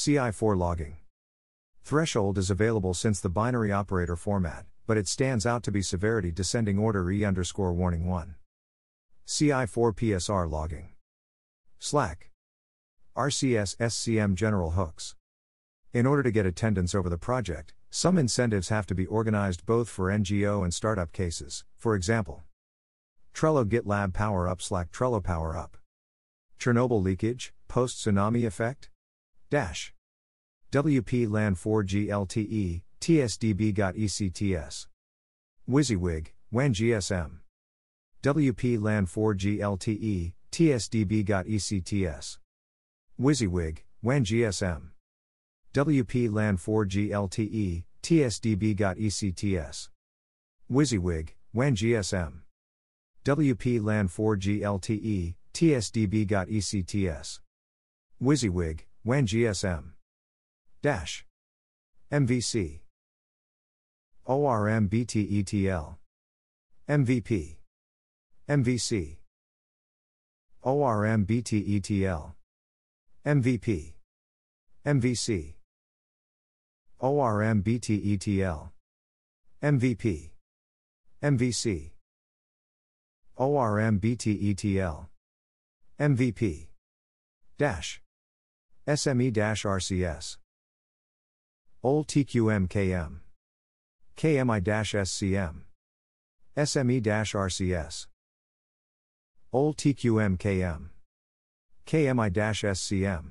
CI4 logging. Threshold is available since the binary operator format, but it stands out to be severity descending order E_warning 1. CI4 PSR logging. Slack. RCS SCM general hooks. In order to get attendance over the project, some incentives have to be organized both for NGO and startup cases, for example. Trello GitLab Power Up Slack Trello Power Up. Chernobyl leakage, post-tsunami effect? Dash. WP LAN 4G LTE, TSDB got ECTS. WYSIWYG, WAN GSM. WP LAN 4G LTE, TSDB got ECTS. WYSIWYG, WAN GSM. WP LAN 4G LTE, TSDB got ECTS. WYSIWYG, WAN GSM. WP LAN 4G LTE, TSDB got ECTS. WYSIWYG, WAN GSM. Dash. MVC. ORM BTETL. MVP. MVC. ORM BTETL. MVP. MVC. ORM BTETL. MVP. MVC. ORM BTETL. MVP. Dash. SME-RCS. OL TQM-KM. KMI-SCM. SME-RCS. OL TQM-KM. KMI-SCM.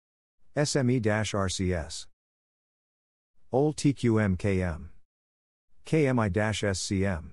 SME-RCS. OL TQM-KM. KMI-SCM.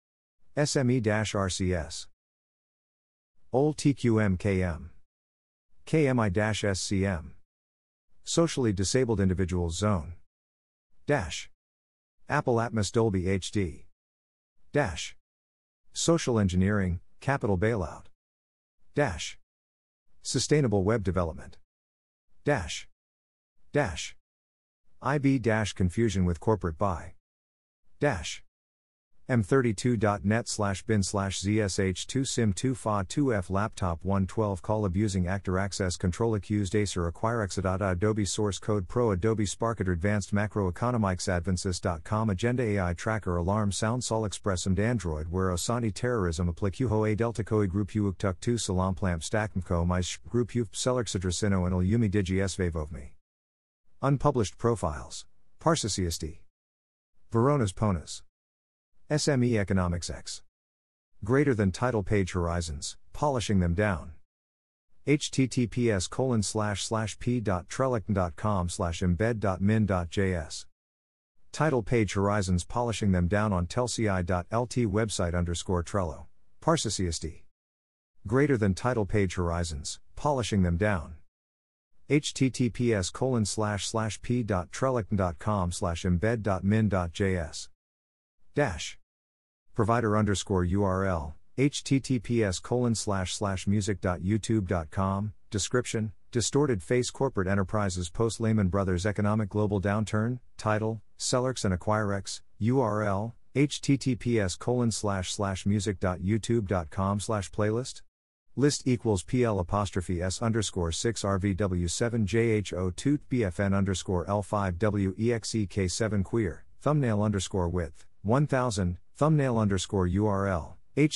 SME-RCS. OL TQM-KM. KMI-SCM. Socially Disabled Individuals Zone. Dash. Apple Atmos Dolby HD. Dash. Social Engineering, Capital Bailout. Dash. Sustainable Web Development. Dash. Dash. IB dash confusion with corporate buy. Dash. M32.net/bin/ZSH2SIM2FA2F laptop 112 call abusing actor access control accused Acer acquire Exadata Adobe Source Code Pro Adobe Spark Advanced Macroeconomics Advances.com Agenda AI Tracker Alarm Sound Sol Expressum Android where Osanti Terrorism Applicuho A Delta Koi Group Uuk 2 Salam Plamp Stackmco My Group Uf Selerxadrasino and Ilyumi Digi Svevovmi. Unpublished profiles. Parsasiasti. Veronas Ponas. SME Economics X. Greater than title page horizons, polishing them down. https://p.trellickn.com/embed.min.js. Title page horizons polishing them down on telci.lt website_Trello. Parsasiasti. Greater than title page horizons, polishing them down. https://p.trellickn.com/embed.min.js. Dash. Provider_URL, https://music.youtube.com, description, Distorted Face Corporate Enterprises Post Lehman Brothers Economic Global Downturn, title, Celerx and Acquirex, URL, https://music.youtube.com/playlist. List equals PL'6RVW7JH02BFN_L5WEXEK7 queer, thumbnail_width. 1000, thumbnail_URL,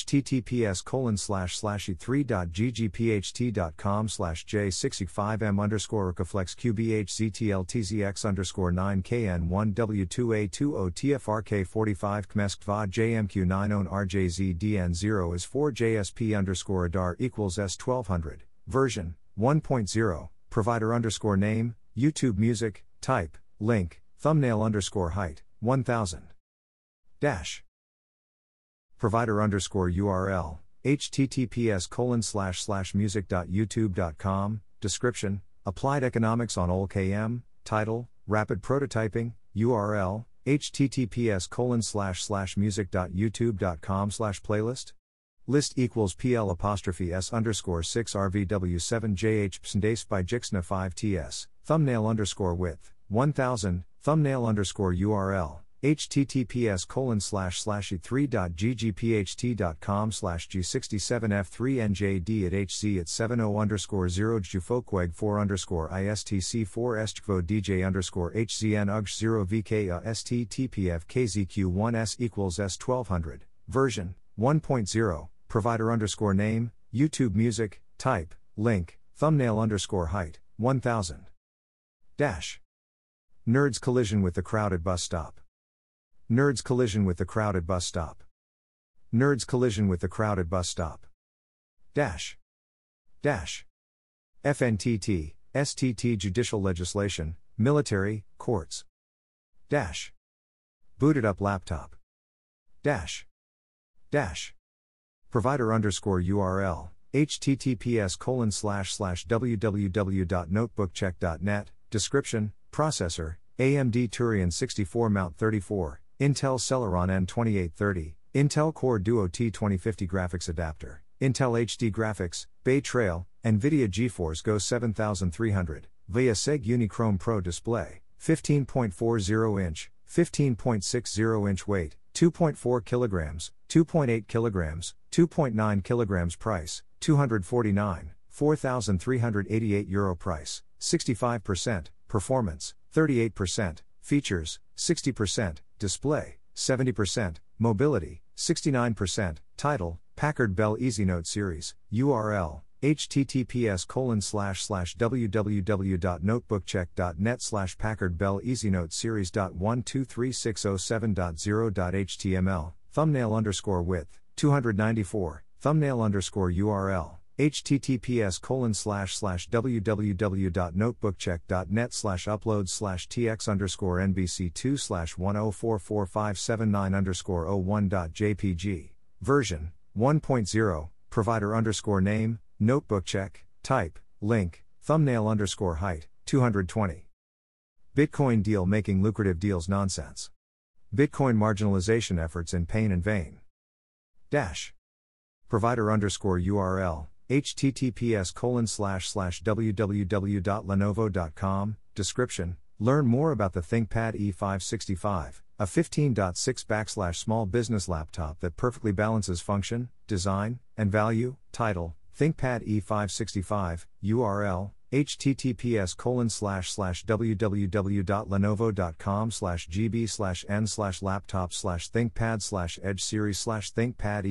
https://3.ggpht.com/j65m_rukaflex9kn1w2a20tfrk45 kmeskva jmq9on rjzdn0 is 4jsp_adar equals s1200, version 1.0, provider_name, YouTube Music, type, link, thumbnail_height, 1000. Dash. Provider_URL, https://music.youtube.com, description, Applied Economics on OLKM, title, Rapid Prototyping, URL, https://music.youtube.com/playlist. List equals PL'_S_6RVW7JH psndased by Jixna 5TS, thumbnail_width, 1000, thumbnail_URL, https://3.ggphd.com/g67f3njd@hz@701_0JFO_SQ_RS version 1.0, provider_name, YouTube Music, type, link, thumbnail_height, 1000. Nerds collision with the crowded bus stop. Nerds collision with the crowded bus stop. Nerds collision with the crowded bus stop. FNTT, STT judicial legislation, military, courts. Booted up laptop. Provider_URL, https://www.notebookcheck.net, description, processor, AMD Turion 64 Mount 34, Intel Celeron N2830, Intel Core Duo T2050 graphics adapter, Intel HD graphics, Bay Trail, NVIDIA GeForce Go 7300, VIA SEG Unichrome Pro display, 15.40 inch, 15.60 inch weight, 2.4 kilograms, 2.8 kilograms, 2.9 kilograms price, 249, €4,388 price, 65%, performance, 38%, features, 60%, display, 70%, mobility, 69%, title, Packard Bell EasyNote Series, URL, https://www.notebookcheck.net/Packard Bell EasyNote Series.123607.0.html, thumbnail_width, 294, thumbnail_URL, https://www.notebookcheck.net/upload/tx_nbc2/1044579_01.jpg, version 1.0, provider_name, notebook check, type, link, thumbnail_height, 220. Bitcoin deal making lucrative deals nonsense. Bitcoin marginalization efforts in pain and vain. Provider_URL, https://www.lenovo.com, description, learn more about the ThinkPad E565, a 15.6/small business laptop that perfectly balances function, design, and value, title, ThinkPad E565, URL, https://www.lenovo.com/gb/n/laptop/thinkpad/edge series/thinkpad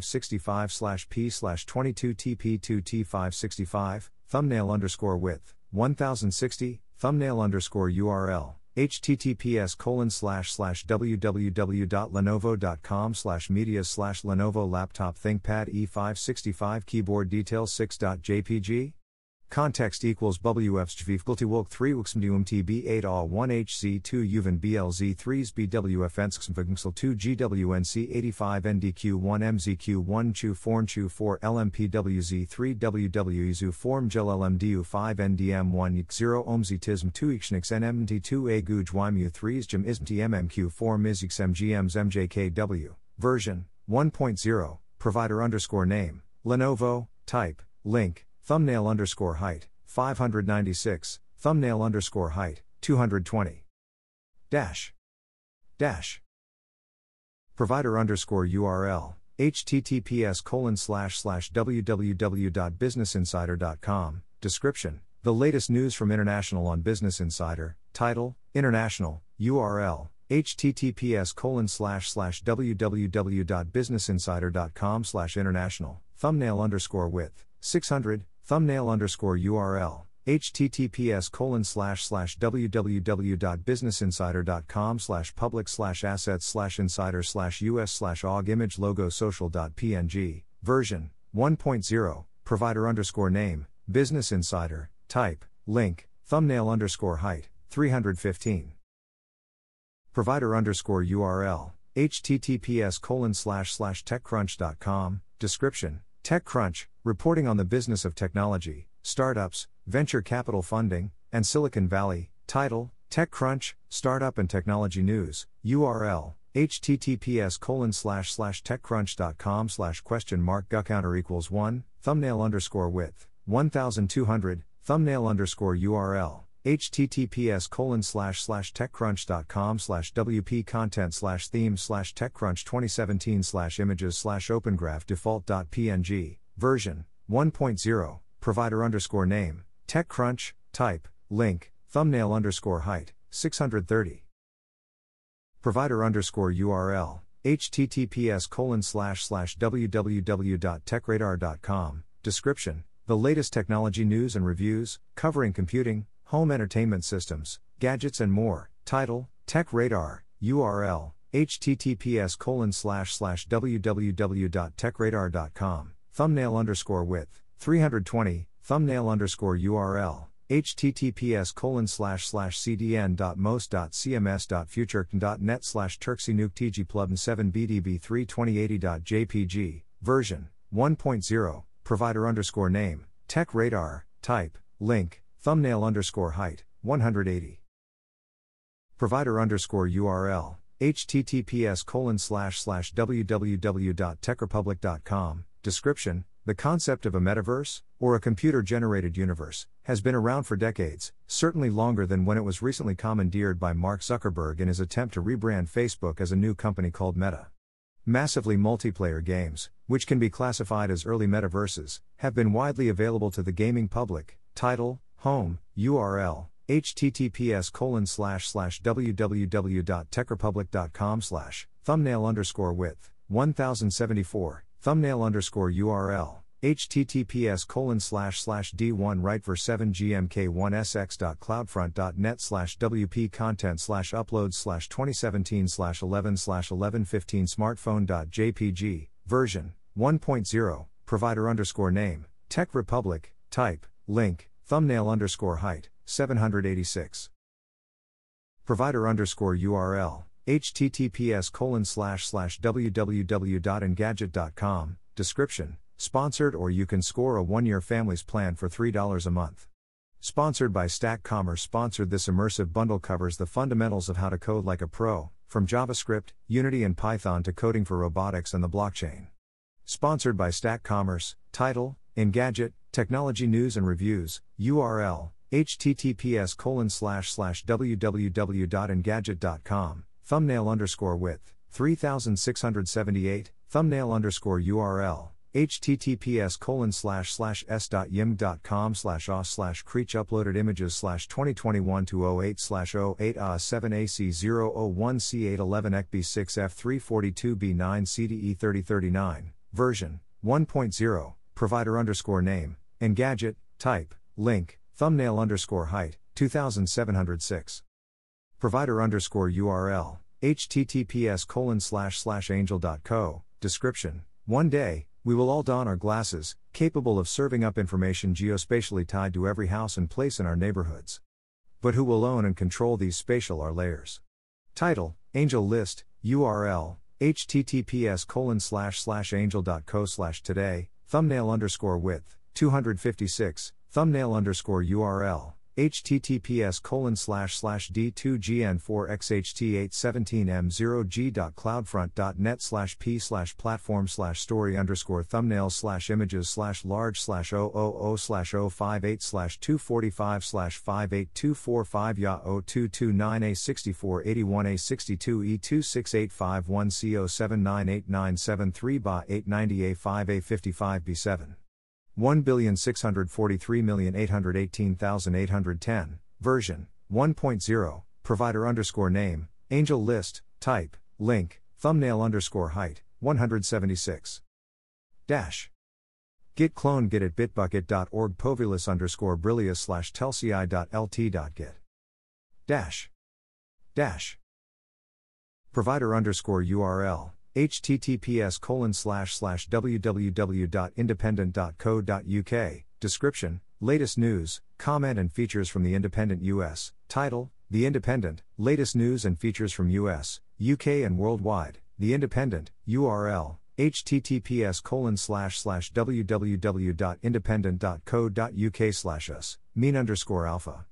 E565/p/22TP2T565, thumbnail_width, 1060, thumbnail_URL, https://www.lenovo.com/media/Lenovo laptop ThinkPad E565 keyboard details 6.jpg. Context equals WFSGVFGLTWOLK 3 WXMDUMTB 8 A1 HC2 UVN BLZ 3s BWFNSXMVGMXL 2 GWNC 85 NDQ1 MZQ1 CHU 4 CHU 4 LMPWZ 3 WWEZU Form GEL LMDU 5 NDM1 0 OMZ TISM 2 IXNIX NMT2 A GUJ YMU 3s JIM ISMT MMQ 4 MIZX MGMs MJKW, version 1.0, provider_name, Lenovo, type, link, thumbnail_height, 596, thumbnail_height, 220. Provider_URL, https://www.businessinsider.com, description, the latest news from International on Business Insider, title, International, URL, https://www.businessinsider.com/international, thumbnail_width, 600, thumbnail_URL, https://www.businessinsider.com/public/assets/insider/us/aug image logo social.png, version 1.0, provider_name, Business Insider, type, link, thumbnail_height, 315. Provider_URL, https://techcrunch.com, description, TechCrunch, reporting on the business of technology, startups, venture capital funding, and Silicon Valley, title, TechCrunch, Startup and Technology News, URL, https://techcrunch.com/?gucounter=1, thumbnail_width, 1200, thumbnail_URL, https://techcrunch.com/wp-content/theme/techcrunch2017/images/opengraph-default.png, version 1.0, provider_name, TechCrunch, type, link, thumbnail_height, 630. Provider_URL, https://www.techradar.com, description, the latest technology news and reviews, covering computing, home entertainment systems, gadgets and more. Title, TechRadar, URL, https://www.techradar.com, thumbnail_width, 320, thumbnail_URL, https://cdn.most.cms.future.net/turksinuk-tgplubn7bdb32080.jpg, version 1.0, provider_name, TechRadar, type, link, thumbnail_height, 180. Provider_URL, https://www.techrepublic.com, description, the concept of a metaverse, or a computer-generated universe, has been around for decades, certainly longer than when it was recently commandeered by Mark Zuckerberg in his attempt to rebrand Facebook as a new company called Meta. Massively multiplayer games, which can be classified as early metaverses, have been widely available to the gaming public. Title, home, URL, https://www.techrepublic.com/ thumbnail_width, 1074, thumbnail_URL, https://d1write_for7gmk1sx.cloudfront.net/wp-content/upload/2017/11/1115 smartphone.jpg, version 1.0, provider_name, Tech Republic, type, link, thumbnail_height, 786. Provider_URL, https://www.engadget.com, description, sponsored or you can score a 1-year family's plan for $3 a month. Sponsored by Stack Commerce. Sponsored. This immersive bundle covers the fundamentals of how to code like a pro, from JavaScript, Unity and Python to coding for robotics and the blockchain. Sponsored by Stack Commerce. Title, Engadget, Technology News and Reviews, URL, https://www.engadget.com, thumbnail_width, 3678, thumbnail_URL, https://s.yim.com/os/creech uploaded images/2021-08/07AC001C811ECB6F342B9 version 1.0, provider_name, Engadget, type, link, thumbnail_height, 2706. Provider_URL, https://angel.co, description, one day, we will all don our glasses, capable of serving up information geospatially tied to every house and place in our neighborhoods. But who will own and control these spatial R layers? Title, Angel List, URL, https://angel.co/today, thumbnail_width, 256, thumbnail_URL, https://d2gn4xht817M0G.cloudfront.net/p/platform/story_thumbnail/images/large/000582458279895A55B7 1,643,818,810, version 1.0, provider_name, Angel List, type, link, thumbnail_height, 176. Dash. Git clone git at bitbucket.org povilus_brillius/telci.lt.git. Dash. Dash. Provider_URL, https://www.independent.co.uk, description, latest news, comment and features from The Independent US, title, The Independent, latest news and features from US, UK and worldwide, The Independent, URL, https://www.independent.co.uk/us, mean_alpha,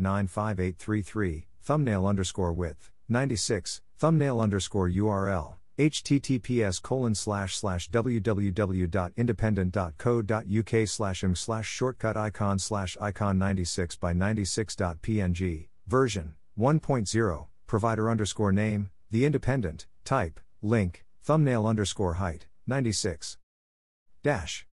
124.8098958333, thumbnail_width, 96, thumbnail_URL, https://www.independent.co.uk/im/shortcut icon 96 by 96.png, version 1.0, provider _name, The Independent, type, link, thumbnail _height, 96. Dash.